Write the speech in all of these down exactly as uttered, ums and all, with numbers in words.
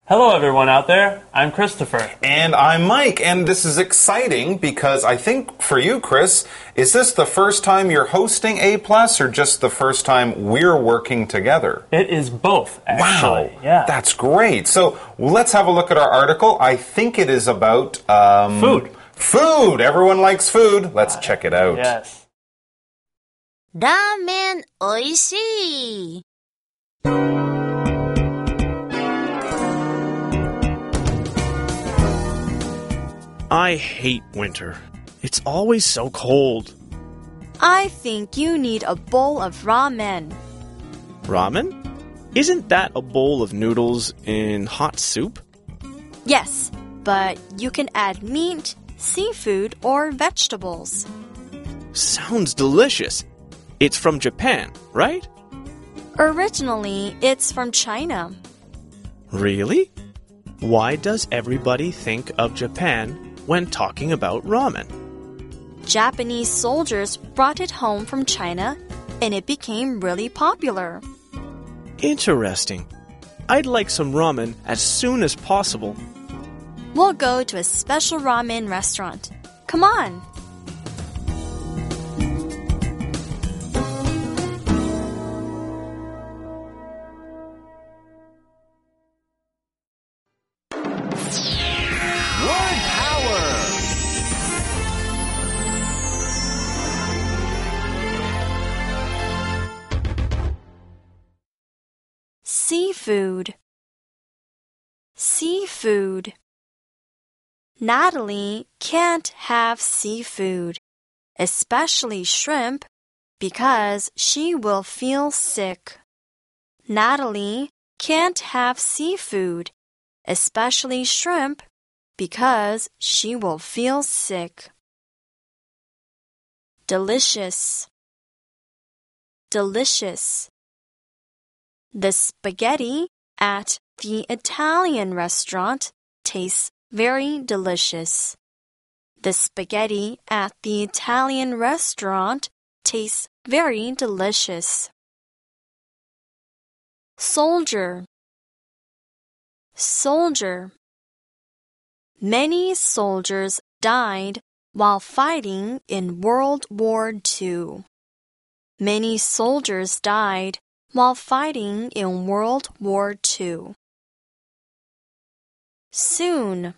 Hello, everyone out there. I'm Christopher. And I'm Mike, and this is exciting because I think for you, Chris, is this the first time you're hosting A Plus or just the first time we're working together? It is both, actually. Wow, yeah. That's great. So let's have a look at our article. I think it is about... Um, food. Food. Everyone likes food. Let's check it out. Yes. ラーメンおいしい I hate winter. It's always so cold. I think you need a bowl of ramen. Ramen? Isn't that a bowl of noodles in hot soup? Yes, but you can add meat, seafood, or vegetables. Sounds delicious. It's from Japan, right? Originally, it's from China. Really? Why does everybody think of Japan when talking about ramen? Japanese soldiers brought it home from China, and it became really popular. Interesting. I'd like some ramen as soon as possible. We'll go to a special ramen restaurant. Come on. Word power! Seafood. Seafood. Natalie can't have seafood, especially shrimp, because she will feel sick. Natalie can't have seafood, especially shrimp, because she will feel sick. Delicious. Delicious. The spaghetti at the Italian restaurant tastes very delicious. The spaghetti at the Italian restaurant tastes very delicious. Soldier. Soldier. Many soldiers died while fighting in World War Two. Many soldiers died while fighting in World War Two. Soon.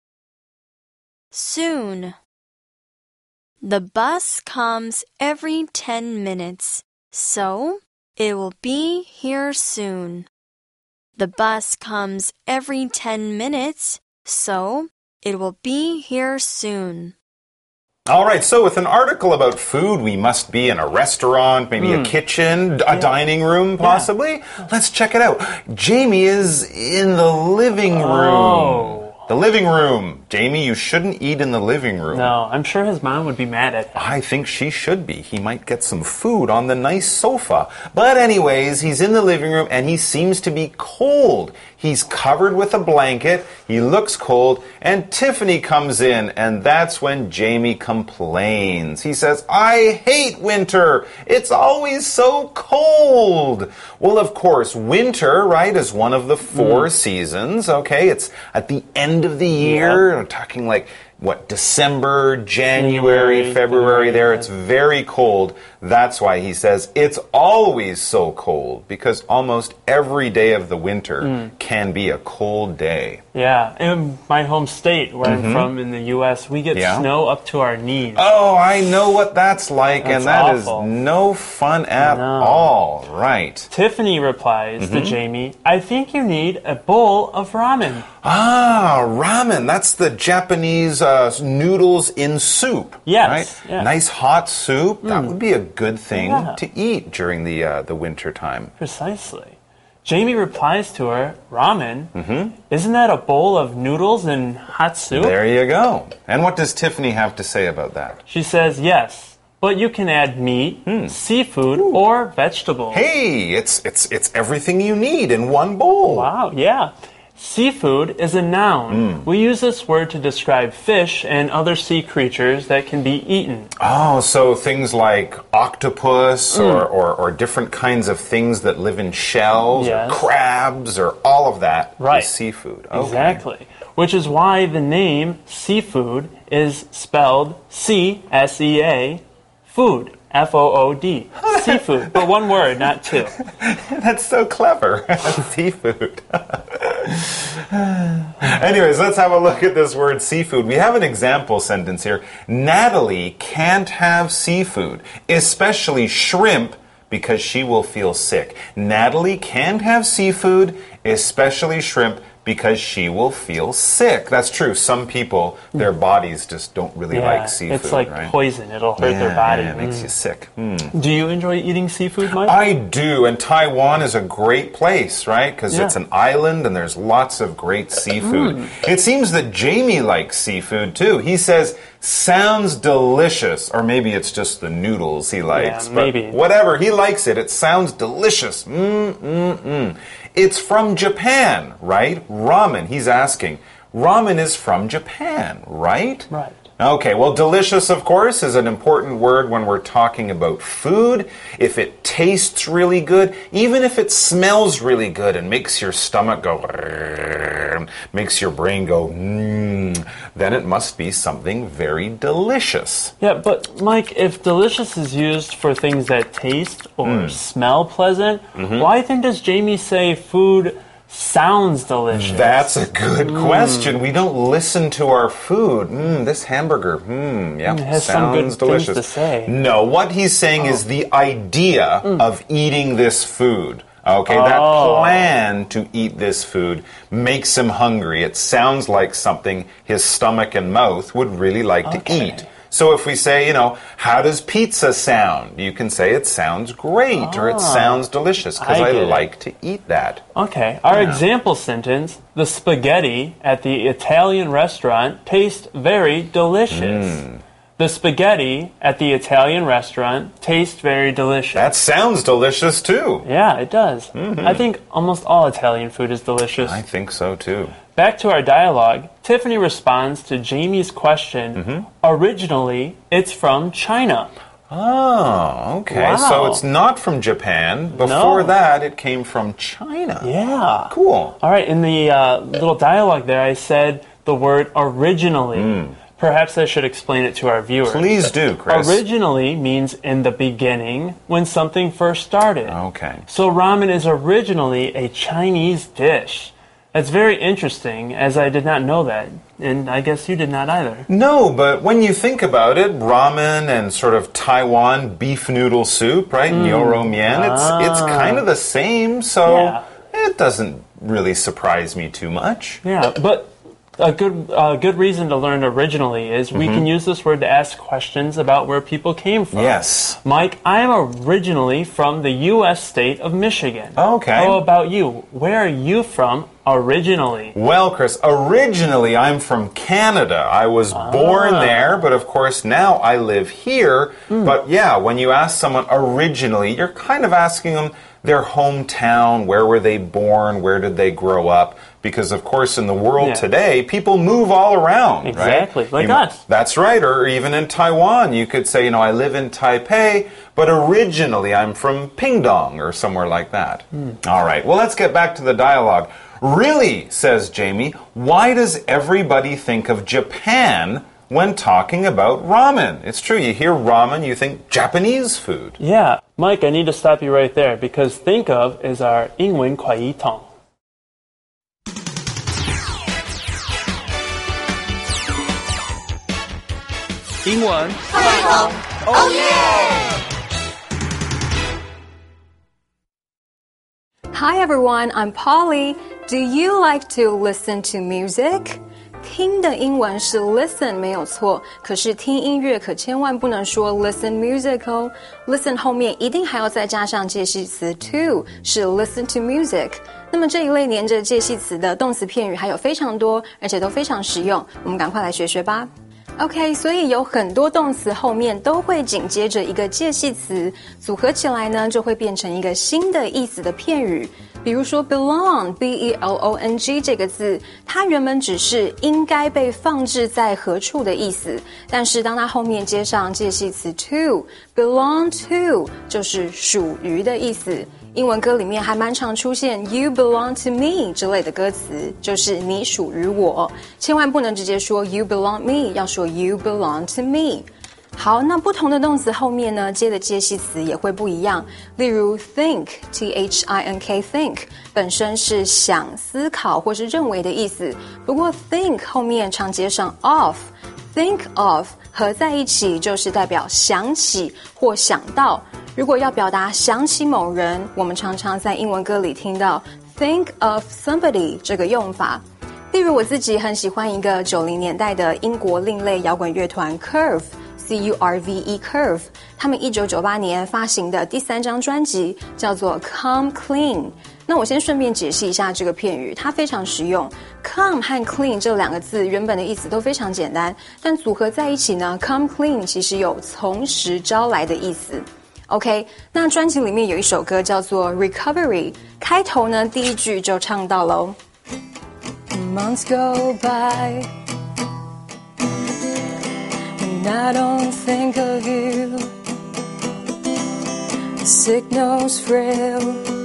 Soon. The bus comes every ten minutes, so it will be here soon. The bus comes every ten minutes, so it will be here soon. All right, so with an article about food, we must be in a restaurant, maybe mm. a kitchen, a yeah. dining room, possibly. Yeah. Let's check it out. Jamie is in the living room. Oh. The living room. Jamie, you shouldn't eat in the living room. No, I'm sure his mom would be mad at him. I think she should be. He might get some food on the nice sofa. But anyways, he's in the living room and he seems to be cold. He's covered with a blanket. He looks cold. And Tiffany comes in, and that's when Jamie complains. He says, I hate winter. It's always so cold. Well, of course, winter, right, is one of the four mm. seasons. Okay, it's at the end of the year. Yep. We're talking like, what, December, January, January February there. It's very cold. That's why he says it's always so cold, because almost every day of the winter mm. can be a cold day. Yeah, in my home state, where mm-hmm. I'm from in the U S, we get yeah. snow up to our knees. Oh, I know what that's like, that's and that awful. is no fun at no. all. Right. Tiffany replies mm-hmm. to Jamie, I think you need a bowl of ramen. Ah, ramen. That's the Japanese uh, noodles in soup. Yes. Right? yes. Nice hot soup. Mm. That would be a good thing yeah. to eat during the uh, the winter time. Precisely. Jamie replies to her, ramen? Mm-hmm. Isn't that a bowl of noodles and hot soup? There you go. And what does Tiffany have to say about that? She says, yes, but you can add meat, mm. seafood, Ooh. or vegetables. Hey, it's it's it's everything you need in one bowl. Wow, yeah. seafood is a noun. Mm. We use this word to describe fish and other sea creatures that can be eaten. Oh, so things like octopus mm. or, or, or different kinds of things that live in shells, yes. or crabs, or all of that right. is seafood. Okay. Exactly. Which is why the name seafood is spelled C S E A, food. F O O D. Seafood. But one word, not two. That's so clever. Seafood. Anyways, let's have a look at this word seafood. We have an example sentence here. Natalie can't have seafood, especially shrimp, because she will feel sick. Natalie can't have seafood, especially shrimp, because she will feel sick. That's true. Some people, their bodies just don't really yeah, like seafood. It's like right? poison. It'll hurt yeah, their body. Yeah, it makes mm. you sick. Mm. Do you enjoy eating seafood, Mike? I do, and Taiwan is a great place, right? Because yeah. it's an island and there's lots of great seafood. Mm. It seems that Jamie likes seafood too. He says, sounds delicious. Or maybe it's just the noodles he likes. Yeah, maybe. But whatever, he likes it. It sounds delicious. Mm, mm, mm. It's from Japan, right? Ramen, he's asking. Ramen is from Japan, right? Right. Okay, well, delicious, of course, is an important word when we're talking about food. If it tastes really good, even if it smells really good and makes your stomach go, makes your brain go, mmm, then it must be something very delicious. Yeah, but Mike, if delicious is used for things that taste or mm. smell pleasant, mm-hmm. why then does Jamie say food sounds delicious? That's a good mm. question. We don't listen to our food. Mm, this hamburger, mm, yeah, it has sounds some good delicious. Things to say. No, what he's saying oh. is the idea mm. of eating this food. Okay, oh. that plan to eat this food makes him hungry. It sounds like something his stomach and mouth would really like okay. to eat. So if we say, you know, how does pizza sound? You can say it sounds great ah, or it sounds delicious because I, I like to eat that. Okay. Our yeah. example sentence, the spaghetti at the Italian restaurant tastes very delicious. Mm. The spaghetti at the Italian restaurant tastes very delicious. That sounds delicious too. Yeah, it does. Mm-hmm. I think almost all Italian food is delicious. I think so too. Back to our dialogue, Tiffany responds to Jamie's question, mm-hmm. originally, it's from China. Oh, okay. Wow. So it's not from Japan. Before no. that, it came from China. Yeah. Cool. All right, in the uh, little dialogue there, I said the word originally. Mm. Perhaps I should explain it to our viewers. Please do, Chris. Originally means in the beginning, when something first started. Okay. So ramen is originally a Chinese dish. That's very interesting, as I did not know that, and I guess you did not either. No, but when you think about it, ramen and sort of Taiwan beef noodle soup, right, mm. Nioro mian, it's, ah. it's kind of the same, so yeah. it doesn't really surprise me too much. Yeah, but a good uh, good reason to learn originally is we mm-hmm. can use this word to ask questions about where people came from. Yes. Mike, I am originally from the U S state of Michigan. Okay. How about you? Where are you from originally? Well, Chris, originally I'm from Canada. I was ah. born there, but of course now I live here. Mm. But yeah, when you ask someone originally, you're kind of asking them their hometown, where were they born, where did they grow up? Because, of course, in the world yeah. today, people move all around, exactly, right? like you, us. That's right, or even in Taiwan, you could say, you know, I live in Taipei, but originally I'm from Pingdong or somewhere like that. Mm. All right, well, let's get back to the dialogue. Really, says Jamie, why does everybody think of Japan when talking about ramen? It's true, you hear ramen, you think Japanese food. Yeah, Mike, I need to stop you right there because think of is our 英文快一通. England. Oh yeah! Hi everyone, I'm Polly. Do you like to listen to music? 听的英文是 listen 没有错，可是听音乐可千万不能说 listen music 哦。listen 后面一定还要再加上介系词 to， 是 listen to music。那么这一类连着介系词的动词片语还有非常多，而且都非常实用，我们赶快来学学吧。OK， 所以有很多动词后面都会紧接着一个介系词，组合起来呢就会变成一个新的意思的片语。 比如说 belong B E L O N G 这个字，它原本只是应该被放置在何处的意思，但是当它后面接上介系词 to belong to 就是属于的意思。英文歌里面还蛮常出现 you belong to me 之类的歌词，就是你属于我，千万不能直接说 you belong me， 要说 you belong to me。好，那不同的动词后面呢，接的介系词也会不一样。例如 think T H I N K think 本身是想、思考或是认为的意思，不过 think 后面常接上 of think of 合在一起就是代表想起或想到。如果要表达想起某人，我们常常在英文歌里听到 think of somebody 这个用法。例如我自己很喜欢一个九零年代的英国另类摇滚乐团 Curve C U R V E Curve， 他们一九九八年发行的第三张专辑叫做 Come Clean。 那我先顺便解释一下这个片语，它非常实用。 Come 和 clean 这两个字原本的意思都非常简单，但组合在一起呢， Come Clean 其实有从实招来的意思。 OK， 那专辑里面有一首歌叫做 Recovery， 开头呢第一句就唱到咯 Months go by and I don't think of you, the signal's frail,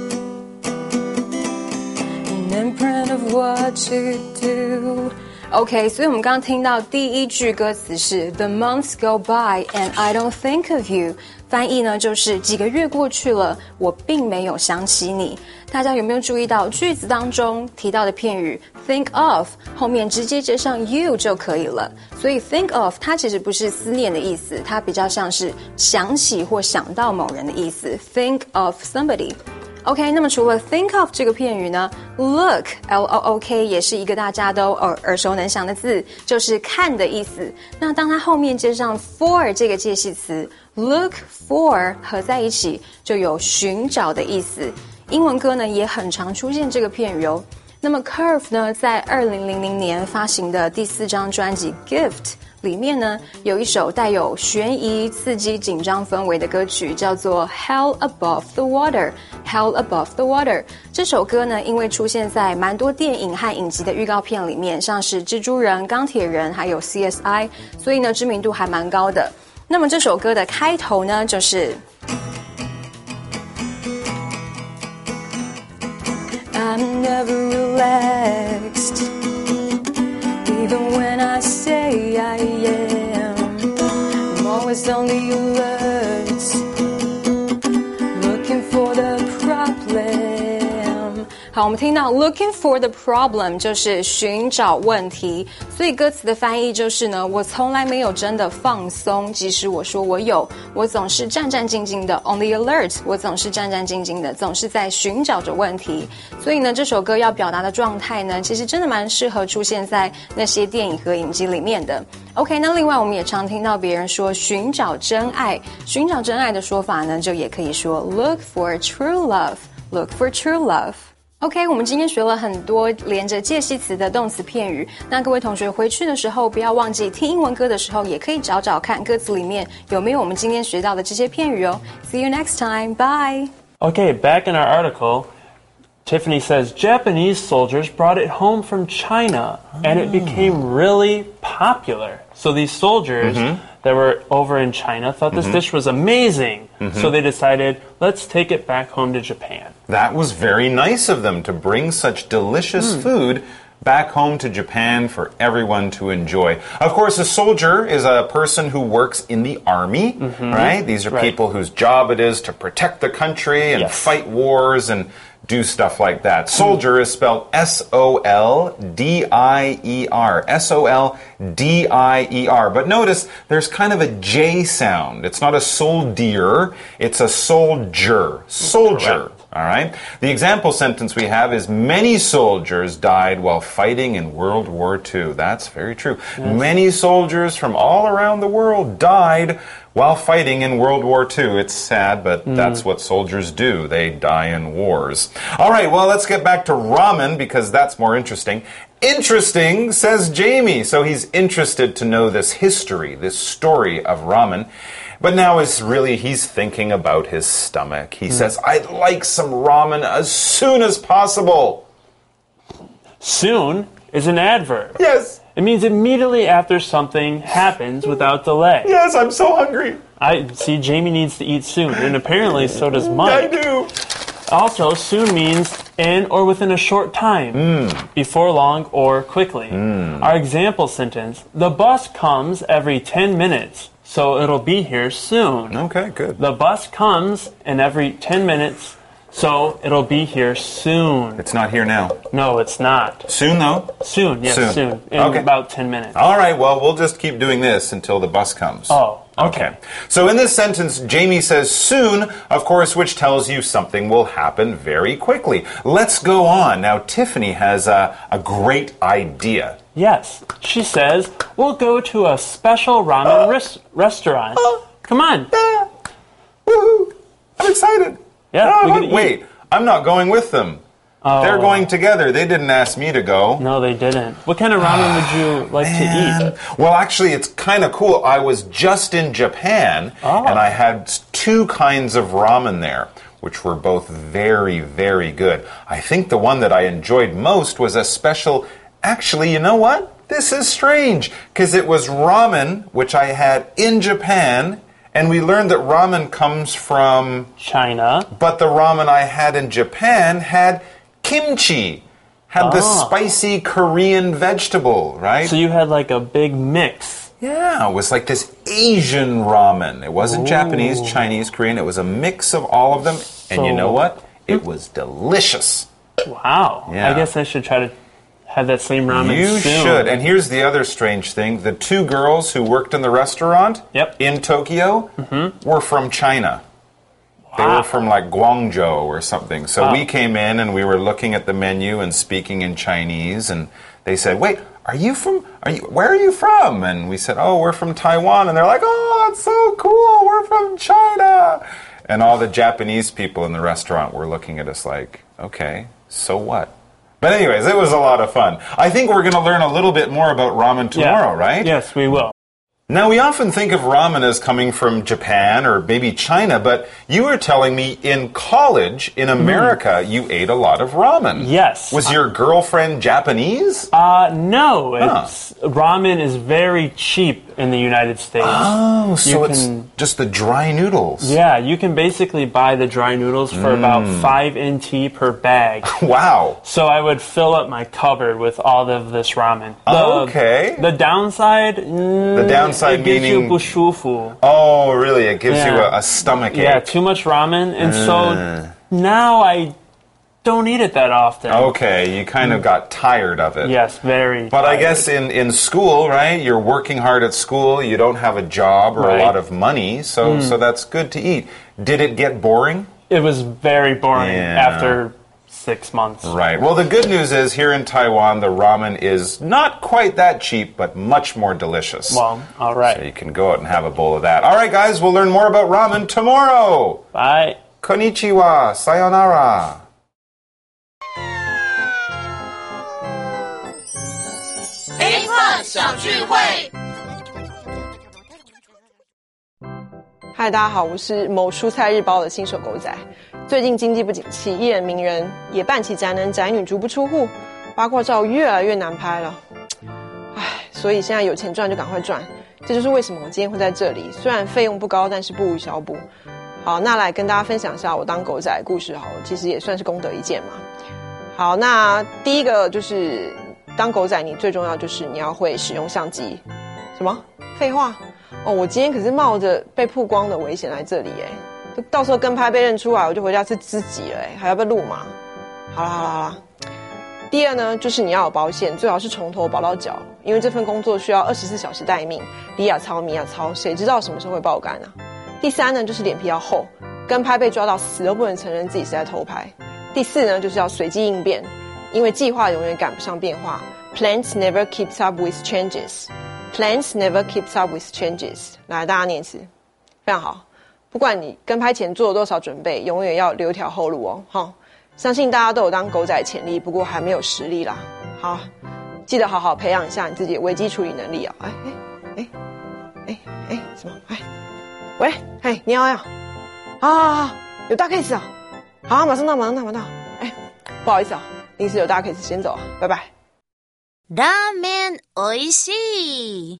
an imprint of what you do. OK， 所以我们刚刚听到第一句歌词是 The months go by and I don't think of you， 翻译呢就是几个月过去了，我并没有想起你。大家有没有注意到句子当中提到的片语 think of 后面直接接上 you 就可以了，所以 think of 它其实不是思念的意思，它比较像是想起或想到某人的意思。 think of somebody。OK， 那么除了 think of 这个片语呢 look L O O K 也是一个大家都耳耳熟能详的字，就是看的意思。那当它后面接上 for 这个介系词 look for 合在一起就有寻找的意思。英文歌呢也很常出现这个片语哦。那么 Curve 呢在二零零零年发行的第四张专辑 Gift里面呢有一首带有悬疑、刺激、紧张氛围的歌曲，叫做 Hell Above the Water Hell Above the Water。 这首歌呢因为出现在蛮多电影和影集的预告片里面，像是蜘蛛人、钢铁人还有 C S I， 所以呢知名度还蛮高的。那么这首歌的开头呢就是I'm never relaxed Even when I say I am, I'm always on the alert, looking for the problem. 好，我们听到 looking for the problem 就是寻找问题，所以歌词的翻译就是呢，我从来没有真的放松，即使我说我有，我总是战战兢兢的 on the alert， 我总是战战兢兢的，总是在寻找着问题。所以呢，这首歌要表达的状态呢，其实真的蛮适合出现在那些电影和影集里面的。OK， 那另外我们也常听到别人说寻找真爱，寻找真爱的说法呢，就也可以说 look for true love， look for true love。OK， 我们今天学了很多连着介系词的动词片语，那各位同学回去的时候不要忘记听英文歌的时候也可以找找看歌词里面有没有我们今天学到的这些片语哦。See you next time, bye. Okay, back in our article, Tiffany says Japanese soldiers brought it home from China and it became really popular. So these soldiers mm-hmm. that were over in China thought this mm-hmm. dish was amazing. Mm-hmm. So they decided, let's take it back home to Japan. That was very nice of them to bring such delicious mm. food back home to Japan for everyone to enjoy. Of course, a soldier is a person who works in the army, mm-hmm. right? These are right. people whose job it is to protect the country and yes. fight wars and do stuff like that. Soldier is spelled S O L D I E R. S O L D I E R. But notice there's kind of a J sound. It's not a soldier, it's a soldier. Soldier. Correct. All right? The example sentence we have is many soldiers died while fighting in World War Two. That's very true. Yes. Many soldiers from all around the world died while fighting in World War Two. It's sad, but mm. that's what soldiers do. They die in wars. All right, well, let's get back to ramen because that's more interesting. Interesting, says Jamie. So he's interested to know this history, this story of ramen. But now it's really, he's thinking about his stomach. He mm. says, I'd like some ramen as soon as possible. Soon is an adverb. Yes. It means immediately after something happens without delay. Yes, I'm so hungry. I see Jamie needs to eat soon, and apparently so does Mike. I do. Also, soon means in or within a short time, mm. before long or quickly. Mm. Our example sentence, the bus comes every ten minutes, so it'll be here soon. Okay, good. The bus comes in every ten minutes, so it'll be here soon. It's not here now. No, it's not. Soon, though? Soon, yes, soon. soon in okay. about ten minutes. All right, well, we'll just keep doing this until the bus comes. Oh. Okay. okay. So in this sentence, Jamie says soon, of course, which tells you something will happen very quickly. Let's go on. Now, Tiffany has a, a great idea. Yes. She says, we'll go to a special ramen uh, res restaurant. Uh, Come on. Uh, woohoo. I'm excited. Yeah. No, we can wait, eat. I'm not going with them. Oh. They're going together. They didn't ask me to go. No, they didn't. What kind of ramen would you like Man. to eat? Well, actually, it's kind of cool. I was just in Japan, oh. and I had two kinds of ramen there, which were both very, very good. I think the one that I enjoyed most was a special... Actually, you know what? This is strange, because it was ramen, which I had in Japan, and we learned that ramen comes from... China. But the ramen I had in Japan had... kimchi, had oh. the spicy Korean vegetable, right? So you had like a big mix. Yeah, it was like this Asian ramen. It wasn't Ooh. Japanese, Chinese, Korean. It was a mix of all of them. So, and you know what? It was delicious. Wow. Yeah. I guess I should try to have that same ramen You soon. should. And here's the other strange thing. The two girls who worked in the restaurant yep. in Tokyo mm-hmm. were from China. They wow. were from like Guangzhou or something. So wow. we came in and we were looking at the menu and speaking in Chinese. And they said, wait, are you from, are you, where are you from? And we said, oh, we're from Taiwan. And they're like, oh, that's so cool. We're from China. And all the Japanese people in the restaurant were looking at us like, okay, so what? But anyways, it was a lot of fun. I think we're going to learn a little bit more about ramen tomorrow, yeah. right? Yes, we will. Now, we often think of ramen as coming from Japan or maybe China, but you were telling me in college in America mm. you ate a lot of ramen. Yes. Was your girlfriend Japanese? Uh, no. Huh. It's, ramen is very cheap in the United States. Oh, so you it's can, just the dry noodles. Yeah, you can basically buy the dry noodles for mm. about five N T per bag. Wow. So I would fill up my cupboard with all of this ramen. The, okay. The downside... Mm, the downside it gives meaning... you bushufu. Oh, really? It gives yeah. you a, a stomach ache. Yeah, too much ramen. And uh. so now I don't eat it that often. Okay, you kind of got tired of it. Yes, very But tired. I guess in, in school, right, you're working hard at school, you don't have a job or right. a lot of money, so, mm. so that's good to eat. Did it get boring? It was very boring yeah. after six months. Right. Well, the good news is here in Taiwan, the ramen is not quite that cheap, but much more delicious. Well, all right. So you can go out and have a bowl of that. All right, guys, we'll learn more about ramen tomorrow. Bye. Konnichiwa. Sayonara. 小聚会。 嗨，大家好，我是某蔬菜日报的新手狗仔。最近经济不景气，艺人名人也办起宅男宅女足不出户，八卦照越来越难拍了。唉，所以现在有钱赚就赶快赚，这就是为什么我今天会在这里。虽然费用不高，但是不无小补。好，那来跟大家分享一下我当狗仔的故事好了，其实也算是功德一件嘛。好，那第一个就是当狗仔，你最重要就是你要会使用相机。什么？废话哦！我今天可是冒着被曝光的危险来这里哎，到时候跟拍被认出来，我就回家吃自己了哎，还要被录嘛？好啦好啦好啦。第二呢，就是你要有保险，最好是从头保到脚，因为这份工作需要二十四小时待命，里亚操米亚操，谁知道什么时候会爆肝啊？第三呢，就是脸皮要厚，跟拍被抓到死都不能承认自己是在偷拍。第四呢，就是要随机应变，因为计划永远赶不上变化。Plans never keeps up with changes. Plans never keeps up with changes. 来，大家念一次，非常好。不管你跟拍前做了多少准备，永远要留条后路哦。齁，相信大家都有当狗仔潜力，不过还没有实力啦。好，记得好好培养一下你自己的危机处理能力啊。哎哎哎哎哎，什么？哎喂，嘿，你好呀，好好好，有大 case 啊，好，马上到，马上到，马上到。哎，不好意思啊，临时有大 case，先走啊，拜拜。 ラーメンおいしい。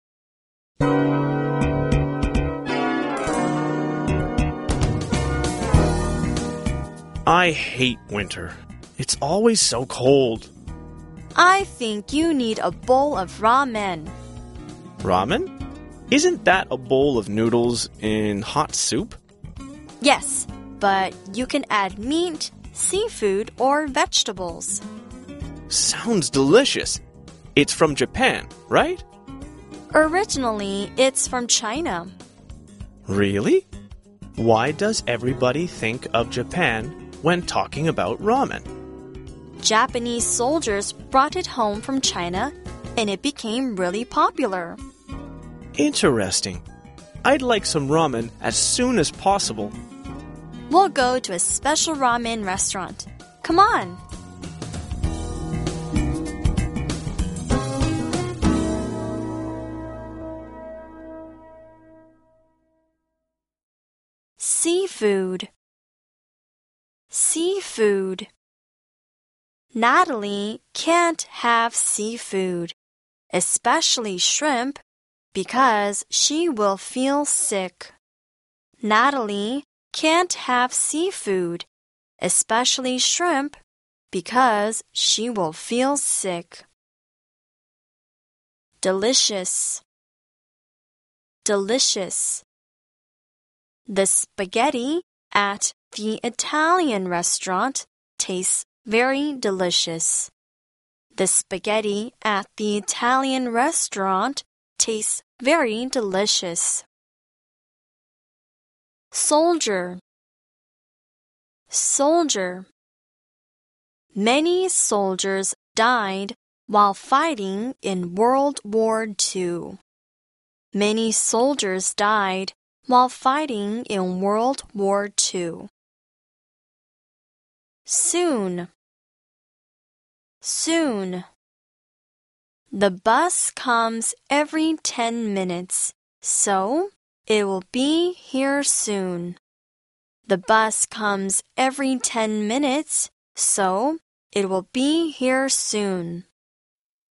I hate winter. It's always so cold. I think you need a bowl of ramen. Ramen? Isn't that a bowl of noodles in hot soup? Yes, but you can add meat, seafood, or vegetables. Sounds delicious. It's from Japan, right? Originally, it's from China. Really? Why does everybody think of Japan when talking about ramen? Japanese soldiers brought it home from China, and it became really popular. Interesting. I'd like some ramen as soon as possible. We'll go to a special ramen restaurant. Come on. Seafood. Seafood. Natalie can't have seafood, especially shrimp, because she will feel sick. Natalie can't have seafood, especially shrimp, because she will feel sick. Delicious. Delicious. The spaghetti at the Italian restaurant tastes very delicious. The spaghetti at the Italian restaurant tastes very delicious. Soldier. Soldier. Many soldiers died while fighting in World War Two. Many soldiers died while fighting in World War Two. Soon. Soon. The bus comes every ten minutes, so it will be here soon. The bus comes every ten minutes, so it will be here soon.